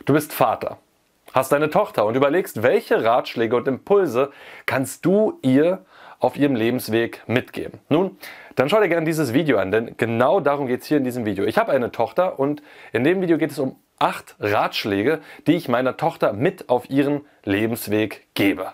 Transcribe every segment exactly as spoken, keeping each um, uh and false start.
Du bist Vater, hast eine Tochter und überlegst, welche Ratschläge und Impulse kannst du ihr auf ihrem Lebensweg mitgeben. Nun, dann schau dir gerne dieses Video an, denn genau darum geht es hier in diesem Video. Ich habe eine Tochter und in dem Video geht es um acht Ratschläge, die ich meiner Tochter mit auf ihren Lebensweg gebe.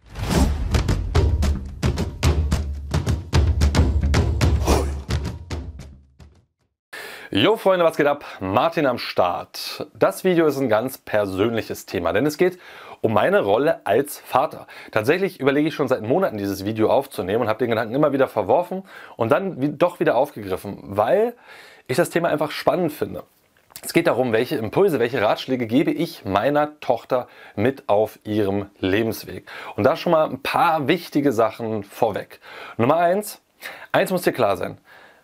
Jo Freunde, was geht ab? Martin am Start. Das Video ist ein ganz persönliches Thema, denn es geht um meine Rolle als Vater. Tatsächlich überlege ich schon seit Monaten dieses Video aufzunehmen und habe den Gedanken immer wieder verworfen und dann wie, doch wieder aufgegriffen, weil ich das Thema einfach spannend finde. Es geht darum, welche Impulse, welche Ratschläge gebe ich meiner Tochter mit auf ihrem Lebensweg. Und da schon mal ein paar wichtige Sachen vorweg. Nummer eins, eins muss dir klar sein.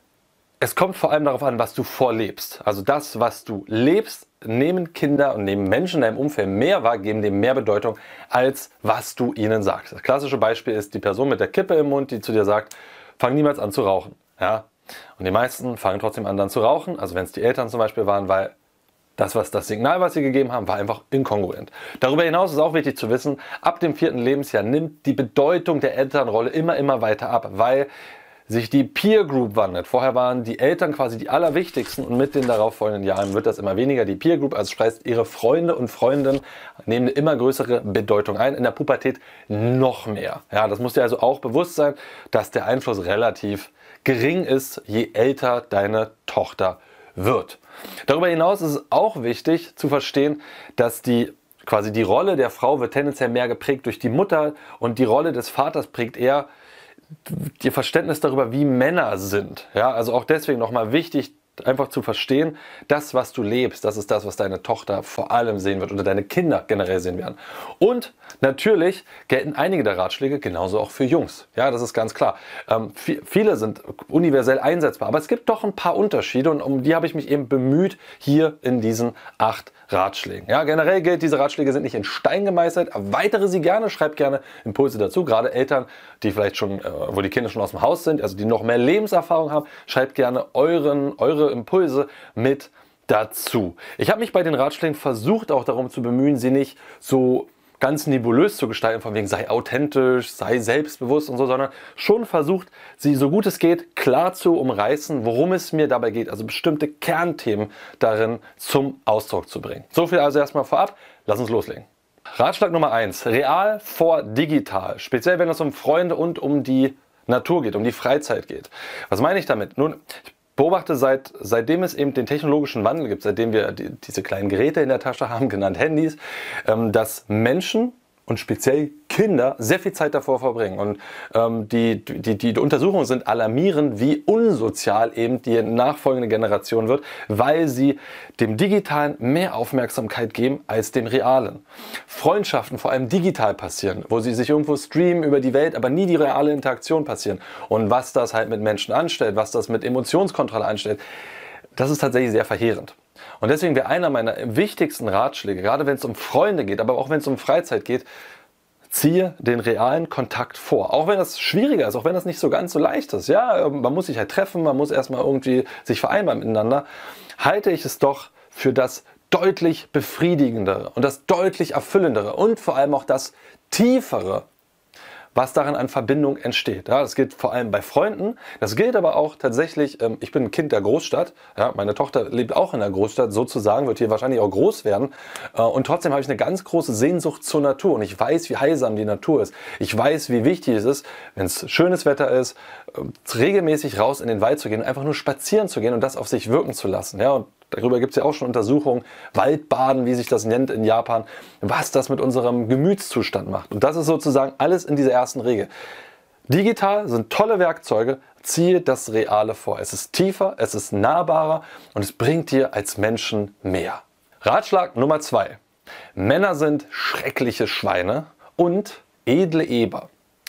Es kommt vor allem darauf an, was du vorlebst. Also das, was du lebst, nehmen Kinder und nehmen Menschen in deinem Umfeld mehr wahr, geben dem mehr Bedeutung, als was du ihnen sagst. Das klassische Beispiel ist die Person mit der Kippe im Mund, die zu dir sagt, fang niemals an zu rauchen. Ja? Und die meisten fangen trotzdem an dann zu rauchen, also wenn es die Eltern zum Beispiel waren, weil das, was das Signal, was sie gegeben haben, war einfach inkongruent. Darüber hinaus ist auch wichtig zu wissen, ab dem vierten Lebensjahr nimmt die Bedeutung der Elternrolle immer, immer weiter ab, weil sich die Peer Group wandelt. Vorher waren die Eltern quasi die allerwichtigsten und mit den darauffolgenden Jahren wird das immer weniger. Die Peer Group, also sprich ihre Freunde und Freundinnen, nehmen eine immer größere Bedeutung ein. In der Pubertät noch mehr. Ja, das muss dir also auch bewusst sein, dass der Einfluss relativ gering ist, je älter deine Tochter wird. Darüber hinaus ist es auch wichtig zu verstehen, dass die quasi die Rolle der Frau wird tendenziell mehr geprägt durch die Mutter und die Rolle des Vaters prägt eher ihr Verständnis darüber, wie Männer sind. Ja, also auch deswegen nochmal wichtig, einfach zu verstehen, das, was du lebst, das ist das, was deine Tochter vor allem sehen wird oder deine Kinder generell sehen werden. Und natürlich gelten einige der Ratschläge genauso auch für Jungs. Ja, das ist ganz klar. Ähm, viele sind universell einsetzbar, aber es gibt doch ein paar Unterschiede und um die habe ich mich eben bemüht hier in diesen acht Ratschlägen. Ja, generell gilt, diese Ratschläge sind nicht in Stein gemeißelt. Erweitere sie gerne, schreibt gerne Impulse dazu. Gerade Eltern, die vielleicht schon, äh, wo die Kinder schon aus dem Haus sind, also die noch mehr Lebenserfahrung haben, schreibt gerne euren, eure Impulse mit dazu. Ich habe mich bei den Ratschlägen versucht, auch darum zu bemühen, sie nicht so ganz nebulös zu gestalten, von wegen sei authentisch, sei selbstbewusst und so, sondern schon versucht, sie so gut es geht klar zu umreißen, worum es mir dabei geht, also bestimmte Kernthemen darin zum Ausdruck zu bringen. So viel also erstmal vorab, lass uns loslegen. Ratschlag Nummer eins, real vor digital, speziell wenn es um Freunde und um die Natur geht, um die Freizeit geht. Was meine ich damit? Nun, ich beobachte, seit, seitdem es eben den technologischen Wandel gibt, seitdem wir die, diese kleinen Geräte in der Tasche haben, genannt Handys, ähm, dass Menschen und speziell Kinder sehr viel Zeit davor verbringen. Und ähm, die, die, die Untersuchungen sind alarmierend, wie unsozial eben die nachfolgende Generation wird, weil sie dem Digitalen mehr Aufmerksamkeit geben als dem Realen. Freundschaften vor allem digital passieren, wo sie sich irgendwo streamen über die Welt, aber nie die reale Interaktion passieren. Und was das halt mit Menschen anstellt, was das mit Emotionskontrolle anstellt, das ist tatsächlich sehr verheerend. Und deswegen wäre einer meiner wichtigsten Ratschläge, gerade wenn es um Freunde geht, aber auch wenn es um Freizeit geht, ziehe den realen Kontakt vor. Auch wenn das schwieriger ist, auch wenn das nicht so ganz so leicht ist. Ja, man muss sich halt treffen, man muss erstmal irgendwie sich vereinbaren miteinander. Halte ich es doch für das deutlich befriedigendere und das deutlich erfüllendere und vor allem auch das tiefere, was darin an Verbindung entsteht. Ja, das gilt vor allem bei Freunden, das gilt aber auch tatsächlich, ähm, ich bin ein Kind der Großstadt, ja, meine Tochter lebt auch in der Großstadt, sozusagen, wird hier wahrscheinlich auch groß werden äh, und trotzdem habe ich eine ganz große Sehnsucht zur Natur und ich weiß, wie heilsam die Natur ist. Ich weiß, wie wichtig es ist, wenn es schönes Wetter ist, äh, regelmäßig raus in den Wald zu gehen und einfach nur spazieren zu gehen und das auf sich wirken zu lassen. Ja, und darüber gibt es ja auch schon Untersuchungen, Waldbaden, wie sich das nennt in Japan, was das mit unserem Gemütszustand macht. Und das ist sozusagen alles in dieser ersten Regel. Digital sind tolle Werkzeuge, ziehe das Reale vor. Es ist tiefer, es ist nahbarer und es bringt dir als Menschen mehr. Ratschlag Nummer zwei. Männer sind schreckliche Schweine und edle Eber.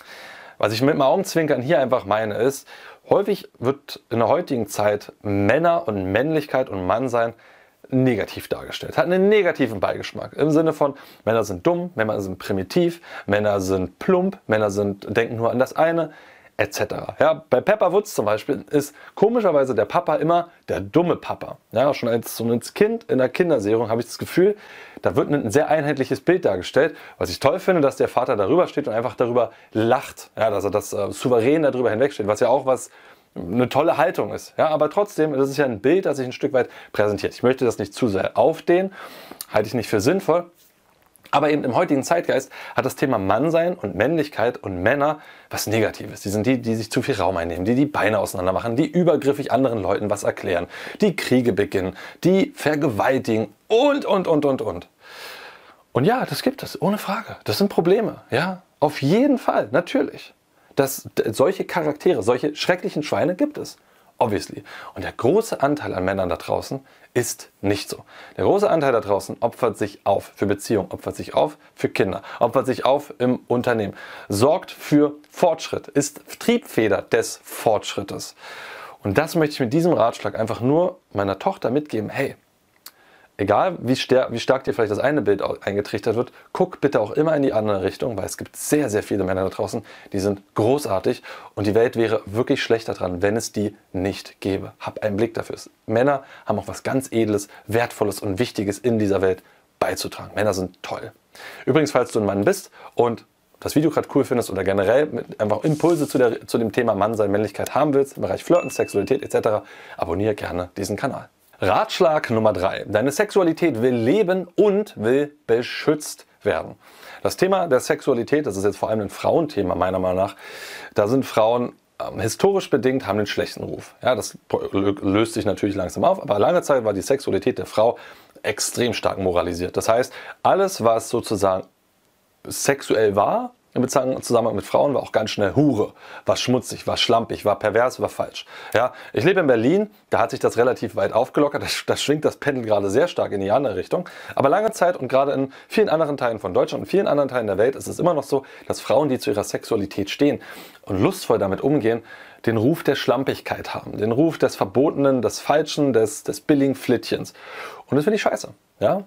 Was ich mit dem Augenzwinkern hier einfach meine ist, häufig wird in der heutigen Zeit Männer und Männlichkeit und Mannsein negativ dargestellt. Hat einen negativen Beigeschmack. Im Sinne von, Männer sind dumm, Männer sind primitiv, Männer sind plump, Männer sind, denken nur an das eine. et cetera. Ja, bei Pepper Woods zum Beispiel ist komischerweise der Papa immer der dumme Papa. Ja, schon als, so als Kind in der Kinderserie habe ich das Gefühl, da wird ein sehr einheitliches Bild dargestellt. Was ich toll finde, dass der Vater darüber steht und einfach darüber lacht. Ja, dass er das äh, souverän darüber hinwegsteht, was ja auch was eine tolle Haltung ist. Ja, aber trotzdem, das ist ja ein Bild, das sich ein Stück weit präsentiert. Ich möchte das nicht zu sehr aufdehnen, halte ich nicht für sinnvoll. Aber eben im heutigen Zeitgeist hat das Thema Mannsein und Männlichkeit und Männer was Negatives. Die sind die, die sich zu viel Raum einnehmen, die die Beine auseinander machen, die übergriffig anderen Leuten was erklären, die Kriege beginnen, die vergewaltigen und, und, und, und, und. Und ja, das gibt es, ohne Frage. Das sind Probleme, ja, auf jeden Fall, natürlich. Das, solche Charaktere, solche schrecklichen Schweine gibt es. Obviously. Und der große Anteil an Männern da draußen ist nicht so. Der große Anteil da draußen opfert sich auf für Beziehungen, opfert sich auf für Kinder, opfert sich auf im Unternehmen, sorgt für Fortschritt, ist Triebfeder des Fortschrittes. Und das möchte ich mit diesem Ratschlag einfach nur meiner Tochter mitgeben. Hey, egal wie, ster- wie stark dir vielleicht das eine Bild eingetrichtert wird, guck bitte auch immer in die andere Richtung, weil es gibt sehr, sehr viele Männer da draußen, die sind großartig und die Welt wäre wirklich schlechter dran, wenn es die nicht gäbe. Hab einen Blick dafür. Männer haben auch was ganz Edles, Wertvolles und Wichtiges in dieser Welt beizutragen. Männer sind toll. Übrigens, falls du ein Mann bist und das Video gerade cool findest oder generell mit einfach Impulse zu, der, zu dem Thema Mannsein, Männlichkeit haben willst, im Bereich Flirten, Sexualität et cetera, abonniere gerne diesen Kanal. Ratschlag Nummer drei. Deine Sexualität will leben und will beschützt werden. Das Thema der Sexualität, das ist jetzt vor allem ein Frauenthema meiner Meinung nach. Da sind Frauen ähm, historisch bedingt, haben einen schlechten Ruf. Ja, das löst sich natürlich langsam auf, aber lange Zeit war die Sexualität der Frau extrem stark moralisiert. Das heißt, alles, was sozusagen sexuell war, im Zusammenhang mit Frauen, war auch ganz schnell Hure, war schmutzig, war schlampig, war pervers, war falsch. Ja, ich lebe in Berlin, da hat sich das relativ weit aufgelockert, da, da schwingt das Pendel gerade sehr stark in die andere Richtung. Aber lange Zeit und gerade in vielen anderen Teilen von Deutschland und vielen anderen Teilen der Welt ist es immer noch so, dass Frauen, die zu ihrer Sexualität stehen und lustvoll damit umgehen, den Ruf der Schlampigkeit haben, den Ruf des Verbotenen, des Falschen, des, des billigen Flittchens. Und das finde ich scheiße. Ja?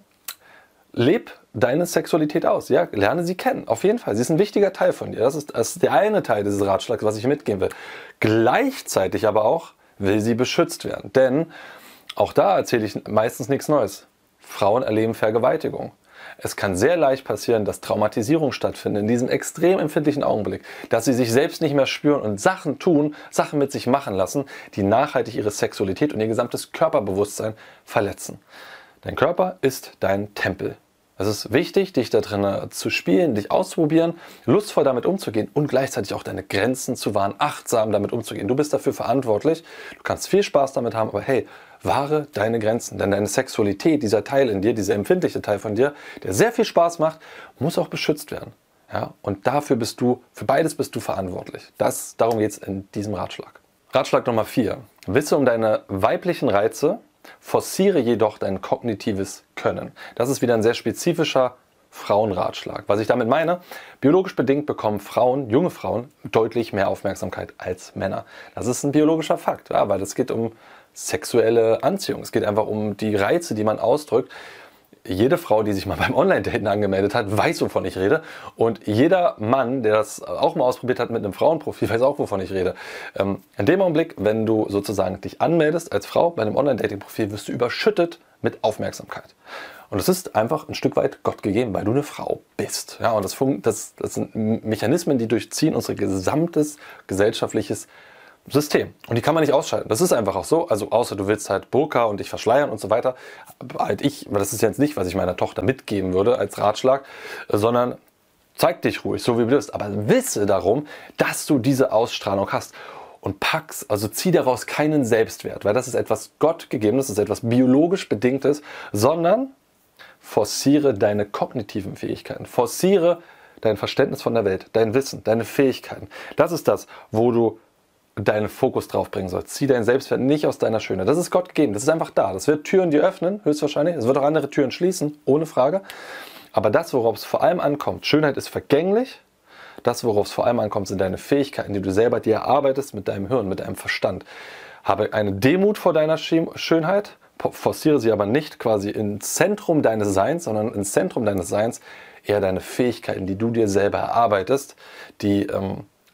Leb deine Sexualität aus, ja, lerne sie kennen, auf jeden Fall. Sie ist ein wichtiger Teil von dir. Das ist, das ist der eine Teil dieses Ratschlags, was ich mitgeben will. Gleichzeitig aber auch will sie beschützt werden, denn auch da erzähle ich meistens nichts Neues. Frauen erleben Vergewaltigung. Es kann sehr leicht passieren, dass Traumatisierung stattfindet in diesem extrem empfindlichen Augenblick, dass sie sich selbst nicht mehr spüren und Sachen tun, Sachen mit sich machen lassen, die nachhaltig ihre Sexualität und ihr gesamtes Körperbewusstsein verletzen. Dein Körper ist dein Tempel. Es ist wichtig, dich da drin zu spielen, dich auszuprobieren, lustvoll damit umzugehen und gleichzeitig auch deine Grenzen zu wahren, achtsam damit umzugehen. Du bist dafür verantwortlich, du kannst viel Spaß damit haben, aber hey, wahre deine Grenzen. Denn deine Sexualität, dieser Teil in dir, dieser empfindliche Teil von dir, der sehr viel Spaß macht, muss auch beschützt werden. Ja? Und dafür bist du, für beides bist du verantwortlich. Das, darum geht es in diesem Ratschlag. Ratschlag Nummer vier. Wisse um deine weiblichen Reize, forciere jedoch dein kognitives Können. Das ist wieder ein sehr spezifischer Frauenratschlag. Was ich damit meine, biologisch bedingt bekommen Frauen, junge Frauen, deutlich mehr Aufmerksamkeit als Männer. Das ist ein biologischer Fakt, ja, weil es geht um sexuelle Anziehung. Es geht einfach um die Reize, die man ausdrückt. Jede Frau, die sich mal beim Online-Daten angemeldet hat, weiß, wovon ich rede. Und jeder Mann, der das auch mal ausprobiert hat mit einem Frauenprofil, weiß auch, wovon ich rede. Ähm, in dem Augenblick, wenn du sozusagen dich anmeldest als Frau bei einem Online-Dating-Profil, wirst du überschüttet mit Aufmerksamkeit. Und das ist einfach ein Stück weit Gott gegeben, weil du eine Frau bist. Ja, und das, das, das sind Mechanismen, die durchziehen unser gesamtes gesellschaftliches System. Und die kann man nicht ausschalten. Das ist einfach auch so. Also außer du willst halt Burka und dich verschleiern und so weiter. Halt ich, aber das ist jetzt nicht, was ich meiner Tochter mitgeben würde als Ratschlag, sondern zeig dich ruhig, so wie du bist. Aber wisse darum, dass du diese Ausstrahlung hast. Und pack's, also zieh daraus keinen Selbstwert, weil das ist etwas Gottgegebenes, das ist etwas biologisch Bedingtes, sondern forciere deine kognitiven Fähigkeiten. Forciere dein Verständnis von der Welt, dein Wissen, deine Fähigkeiten. Das ist das, wo du deinen Fokus drauf bringen sollst. Zieh deinen Selbstwert nicht aus deiner Schönheit. Das ist Gott gegeben. Das ist einfach da. Das wird Türen dir öffnen, höchstwahrscheinlich. Es wird auch andere Türen schließen, ohne Frage. Aber das, worauf es vor allem ankommt, Schönheit ist vergänglich. Das, worauf es vor allem ankommt, sind deine Fähigkeiten, die du selber dir erarbeitest mit deinem Hirn, mit deinem Verstand. Habe eine Demut vor deiner Schönheit, forciere sie aber nicht quasi ins Zentrum deines Seins, sondern ins Zentrum deines Seins eher deine Fähigkeiten, die du dir selber erarbeitest, die ähm,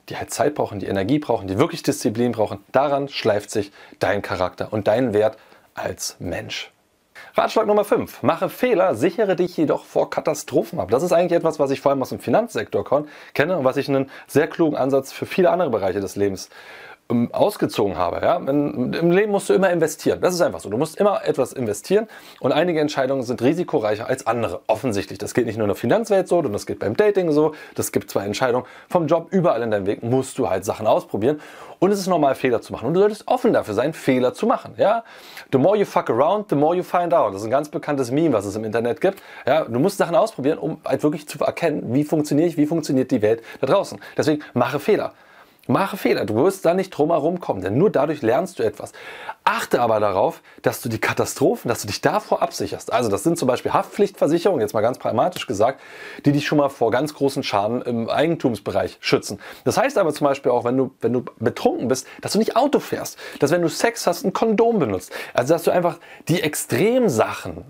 die halt Zeit brauchen, die Energie brauchen, die wirklich Disziplin brauchen. Daran schleift sich dein Charakter und dein Wert als Mensch. Ratschlag Nummer fünf. Mache Fehler, sichere dich jedoch vor Katastrophen ab. Das ist eigentlich etwas, was ich vor allem aus dem Finanzsektor kenne und was ich einen sehr klugen Ansatz für viele andere Bereiche des Lebens ausgezogen habe. Ja? Im Leben musst du immer investieren. Das ist einfach so. Du musst immer etwas investieren und einige Entscheidungen sind risikoreicher als andere. Offensichtlich. Das geht nicht nur in der Finanzwelt so, und das geht beim Dating so. Das gibt zwei Entscheidungen vom Job. Überall in deinem Weg musst du halt Sachen ausprobieren. Und es ist normal, Fehler zu machen. Und du solltest offen dafür sein, Fehler zu machen. Ja? The more you fuck around, the more you find out. Das ist ein ganz bekanntes Meme, was es im Internet gibt. Ja? Du musst Sachen ausprobieren, um halt wirklich zu erkennen, wie funktioniere ich, wie funktioniert die Welt da draußen. Deswegen mache Fehler. Mache Fehler, du wirst da nicht drum herum kommen, denn nur dadurch lernst du etwas. Achte aber darauf, dass du die Katastrophen, dass du dich davor absicherst. Also das sind zum Beispiel Haftpflichtversicherungen, jetzt mal ganz pragmatisch gesagt, die dich schon mal vor ganz großen Schaden im Eigentumsbereich schützen. Das heißt aber zum Beispiel auch, wenn du, wenn du betrunken bist, dass du nicht Auto fährst, dass wenn du Sex hast, ein Kondom benutzt. Also dass du einfach die Extremsachen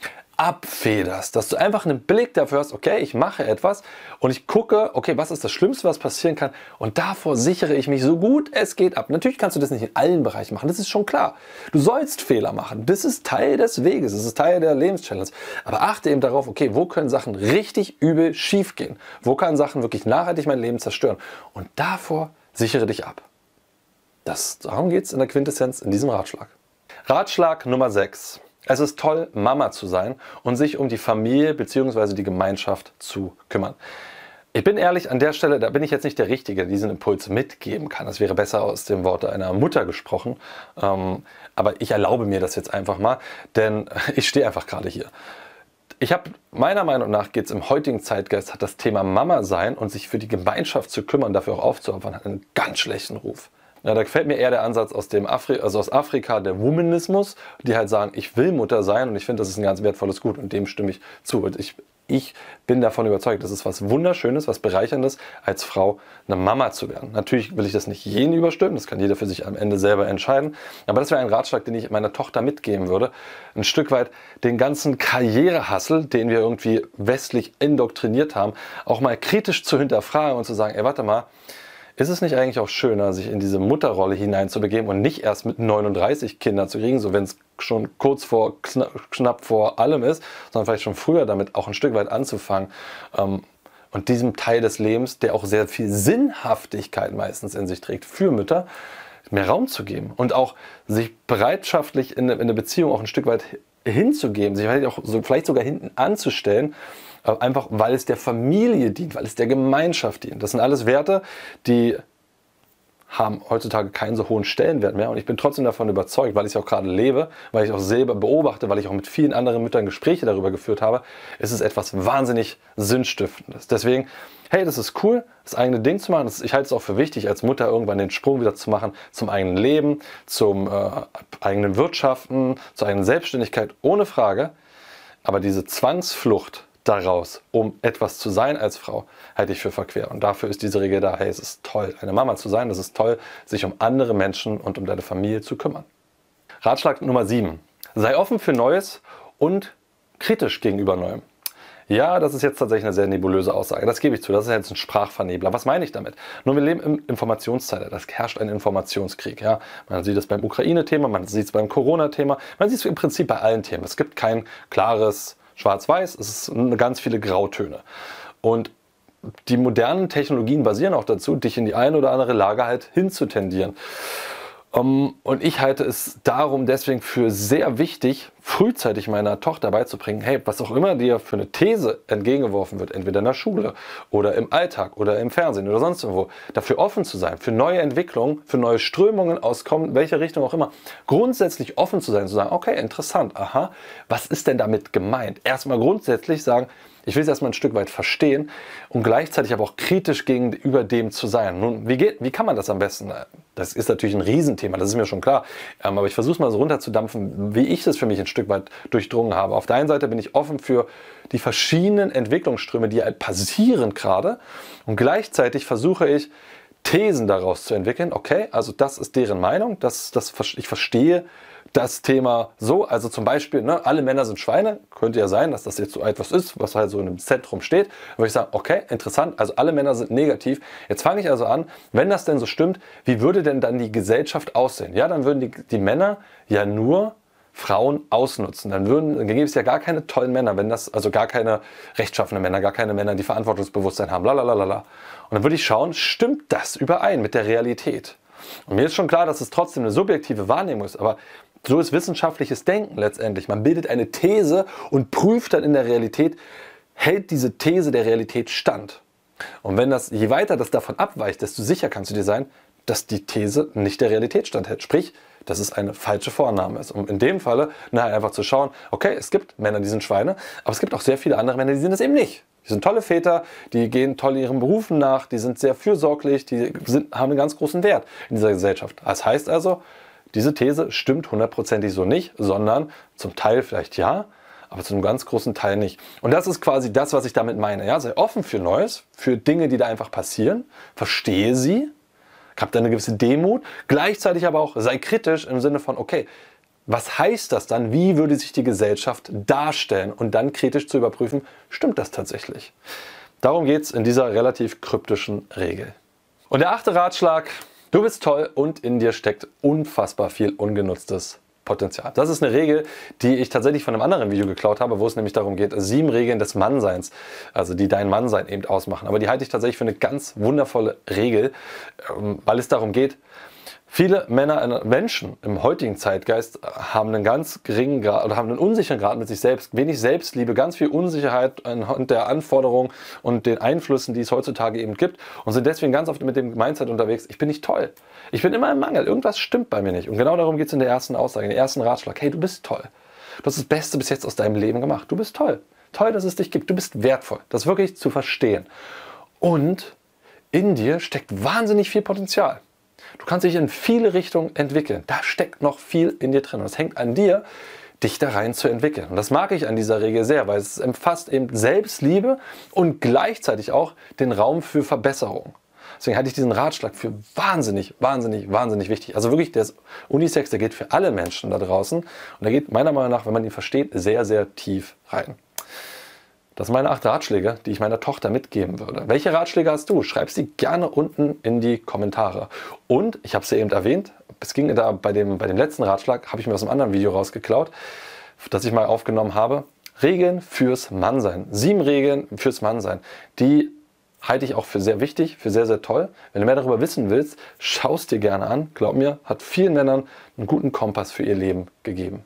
abfederst, dass du einfach einen Blick dafür hast, okay, ich mache etwas und ich gucke, okay, was ist das Schlimmste, was passieren kann und davor sichere ich mich so gut es geht ab. Natürlich kannst du das nicht in allen Bereichen machen, das ist schon klar. Du sollst Fehler machen, das ist Teil des Weges, das ist Teil der Lebenschallenge. Aber achte eben darauf, okay, wo können Sachen richtig übel schief gehen? Wo können Sachen wirklich nachhaltig mein Leben zerstören? Und davor sichere dich ab. Das, darum geht es in der Quintessenz in diesem Ratschlag. Ratschlag Nummer sechs. Es ist toll, Mama zu sein und sich um die Familie bzw. die Gemeinschaft zu kümmern. Ich bin ehrlich, an der Stelle, da bin ich jetzt nicht der Richtige, der diesen Impuls mitgeben kann. Das wäre besser aus dem Worte einer Mutter gesprochen. Ähm, aber ich erlaube mir das jetzt einfach mal, denn ich stehe einfach gerade hier. Ich habe, meiner Meinung nach geht es im heutigen Zeitgeist, hat das Thema Mama sein und sich für die Gemeinschaft zu kümmern, dafür auch aufzuopfern, hat einen ganz schlechten Ruf. Ja, da gefällt mir eher der Ansatz aus, dem Afri also aus Afrika, der Womanismus, die halt sagen, ich will Mutter sein und ich finde, das ist ein ganz wertvolles Gut und dem stimme ich zu. Und ich, ich bin davon überzeugt, das ist was Wunderschönes, was Bereicherndes, als Frau eine Mama zu werden. Natürlich will ich das nicht jeden überstimmen, das kann jeder für sich am Ende selber entscheiden, aber das wäre ein Ratschlag, den ich meiner Tochter mitgeben würde. Ein Stück weit den ganzen Karrierehassel, den wir irgendwie westlich indoktriniert haben, auch mal kritisch zu hinterfragen und zu sagen, ey, warte mal, ist es nicht eigentlich auch schöner, sich in diese Mutterrolle hineinzubegeben und nicht erst mit neununddreißig Kinder zu kriegen, so wenn es schon kurz vor, knapp vor allem ist, sondern vielleicht schon früher damit auch ein Stück weit anzufangen ähm, und diesem Teil des Lebens, der auch sehr viel Sinnhaftigkeit meistens in sich trägt, für Mütter, mehr Raum zu geben und auch sich bereitschaftlich in eine, in eine Beziehung auch ein Stück weit hinzugeben, sich vielleicht, auch so, vielleicht sogar hinten anzustellen, einfach weil es der Familie dient, weil es der Gemeinschaft dient. Das sind alles Werte, die haben heutzutage keinen so hohen Stellenwert mehr und ich bin trotzdem davon überzeugt, weil ich es auch gerade lebe, weil ich auch selber beobachte, weil ich auch mit vielen anderen Müttern Gespräche darüber geführt habe, ist es etwas wahnsinnig Sinnstiftendes. Deswegen, hey, das ist cool, das eigene Ding zu machen. Das, ich halte es auch für wichtig, als Mutter irgendwann den Sprung wieder zu machen zum eigenen Leben, zum äh, eigenen Wirtschaften, zur eigenen Selbstständigkeit, ohne Frage. Aber diese Zwangsflucht daraus, um etwas zu sein als Frau, halte ich für verquer. Und dafür ist diese Regel da. Hey, es ist toll, eine Mama zu sein. Es ist toll, sich um andere Menschen und um deine Familie zu kümmern. Ratschlag Nummer sieben. Sei offen für Neues und kritisch gegenüber Neuem. Ja, das ist jetzt tatsächlich eine sehr nebulöse Aussage. Das gebe ich zu. Das ist jetzt ein Sprachvernebler. Was meine ich damit? Nun, wir leben im Informationszeitalter. Das herrscht ein Informationskrieg. Ja? Man sieht es beim Ukraine-Thema, man sieht es beim Corona-Thema, man sieht es im Prinzip bei allen Themen. Es gibt kein klares Schwarz-Weiß, es sind ganz viele Grautöne. Und die modernen Technologien basieren auch dazu, dich in die eine oder andere Lage halt hinzutendieren. Um, und ich halte es darum deswegen für sehr wichtig, frühzeitig meiner Tochter beizubringen, hey, was auch immer dir für eine These entgegengeworfen wird, entweder in der Schule oder im Alltag oder im Fernsehen oder sonst irgendwo, dafür offen zu sein, für neue Entwicklungen, für neue Strömungen aus welcher Richtung auch immer, grundsätzlich offen zu sein, zu sagen, okay, interessant, aha, was ist denn damit gemeint? Erstmal grundsätzlich sagen, ich will es erstmal ein Stück weit verstehen und gleichzeitig aber auch kritisch gegenüber dem zu sein. Nun, wie geht, wie kann man das am besten? Das ist natürlich ein Riesenthema, das ist mir schon klar. Ähm, aber ich versuche es mal so runterzudampfen, wie ich es für mich ein Stück weit durchdrungen habe. Auf der einen Seite bin ich offen für die verschiedenen Entwicklungsströme, die halt passieren gerade. Und gleichzeitig versuche ich, Thesen daraus zu entwickeln. Okay, also das ist deren Meinung, das, das, ich verstehe das Thema so. Also zum Beispiel, ne, alle Männer sind Schweine. Könnte ja sein, dass das jetzt so etwas ist, was halt so im Zentrum steht. Dann würde ich sagen, okay, interessant, also alle Männer sind negativ. Jetzt fange ich also an, wenn das denn so stimmt, wie würde denn dann die Gesellschaft aussehen? Ja, dann würden die, die Männer ja nur Frauen ausnutzen. Dann würden, dann gäbe es ja gar keine tollen Männer, wenn das, also gar keine rechtschaffenen Männer, gar keine Männer, die Verantwortungsbewusstsein haben, lalalala. Und dann würde ich schauen, stimmt das überein mit der Realität? Und mir ist schon klar, dass es trotzdem eine subjektive Wahrnehmung ist, aber so ist wissenschaftliches Denken letztendlich. Man bildet eine These und prüft dann in der Realität, hält diese These der Realität stand? Und wenn das, je weiter das davon abweicht, desto sicher kannst du dir sein, dass die These nicht der Realität standhält. Sprich, dass es eine falsche Vorannahme ist. Und in dem Falle nachher einfach zu schauen, okay, es gibt Männer, die sind Schweine, aber es gibt auch sehr viele andere Männer, die sind es eben nicht. Die sind tolle Väter, die gehen toll ihren Berufen nach, die sind sehr fürsorglich, die sind, haben einen ganz großen Wert in dieser Gesellschaft. Das heißt also, diese These stimmt hundertprozentig so nicht, sondern zum Teil vielleicht ja, aber zu einem ganz großen Teil nicht. Und das ist quasi das, was ich damit meine. Ja, sei offen für Neues, für Dinge, die da einfach passieren, verstehe sie, hab da eine gewisse Demut, gleichzeitig aber auch sei kritisch im Sinne von, okay, was heißt das dann? Wie würde sich die Gesellschaft darstellen? Und dann kritisch zu überprüfen, stimmt das tatsächlich? Darum geht es in dieser relativ kryptischen Regel. Und der achte Ratschlag, du bist toll und in dir steckt unfassbar viel ungenutztes Potenzial. Das ist eine Regel, die ich tatsächlich von einem anderen Video geklaut habe, wo es nämlich darum geht, sieben Regeln des Mannseins, also die dein Mannsein eben ausmachen. Aber die halte ich tatsächlich für eine ganz wundervolle Regel, weil es darum geht, viele Männer, Menschen im heutigen Zeitgeist haben einen ganz geringen Grad oder haben einen unsicheren Grad mit sich selbst, wenig Selbstliebe, ganz viel Unsicherheit anhand der Anforderungen und den Einflüssen, die es heutzutage eben gibt und sind deswegen ganz oft mit dem Mindset unterwegs, ich bin nicht toll, ich bin immer im Mangel, irgendwas stimmt bei mir nicht. Und genau darum geht es in der ersten Aussage, in der ersten Ratschlag, hey, du bist toll, du hast das Beste bis jetzt aus deinem Leben gemacht, du bist toll, toll, dass es dich gibt, du bist wertvoll, das wirklich zu verstehen. Und in dir steckt wahnsinnig viel Potenzial. Du kannst dich in viele Richtungen entwickeln. Da steckt noch viel in dir drin. Und es hängt an dir, dich da rein zu entwickeln. Und das mag ich an dieser Regel sehr, weil es umfasst eben Selbstliebe und gleichzeitig auch den Raum für Verbesserung. Deswegen halte ich diesen Ratschlag für wahnsinnig, wahnsinnig, wahnsinnig wichtig. Also wirklich, der ist Unisex, der geht für alle Menschen da draußen. Und der geht meiner Meinung nach, wenn man ihn versteht, sehr, sehr tief rein. Das sind meine acht Ratschläge, die ich meiner Tochter mitgeben würde. Welche Ratschläge hast du? Schreib sie gerne unten in die Kommentare. Und, ich habe es ja eben erwähnt, es ging da bei dem, bei dem letzten Ratschlag, habe ich mir aus einem anderen Video rausgeklaut, das ich mal aufgenommen habe. Regeln fürs Mannsein. Sieben Regeln fürs Mannsein. Die halte ich auch für sehr wichtig, für sehr, sehr toll. Wenn du mehr darüber wissen willst, schau es dir gerne an. Glaub mir, hat vielen Männern einen guten Kompass für ihr Leben gegeben.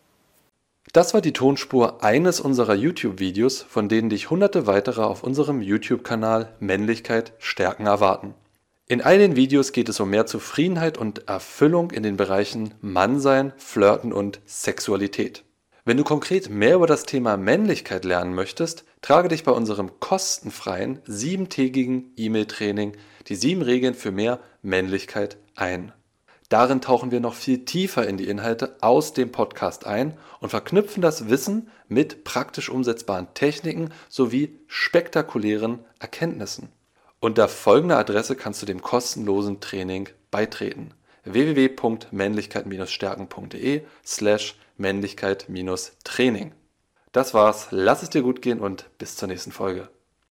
Das war die Tonspur eines unserer YouTube-Videos, von denen dich hunderte weitere auf unserem YouTube-Kanal Männlichkeit stärken erwarten. In all den Videos geht es um mehr Zufriedenheit und Erfüllung in den Bereichen Mannsein, Flirten und Sexualität. Wenn du konkret mehr über das Thema Männlichkeit lernen möchtest, trage dich bei unserem kostenfreien siebentägigen E-Mail-Training die sieben Regeln für mehr Männlichkeit ein. Darin tauchen wir noch viel tiefer in die Inhalte aus dem Podcast ein und verknüpfen das Wissen mit praktisch umsetzbaren Techniken sowie spektakulären Erkenntnissen. Unter folgender Adresse kannst du dem kostenlosen Training beitreten: w w w punkt männlichkeit stärken punkt de slash männlichkeit Training. Das war's, lass es dir gut gehen und bis zur nächsten Folge.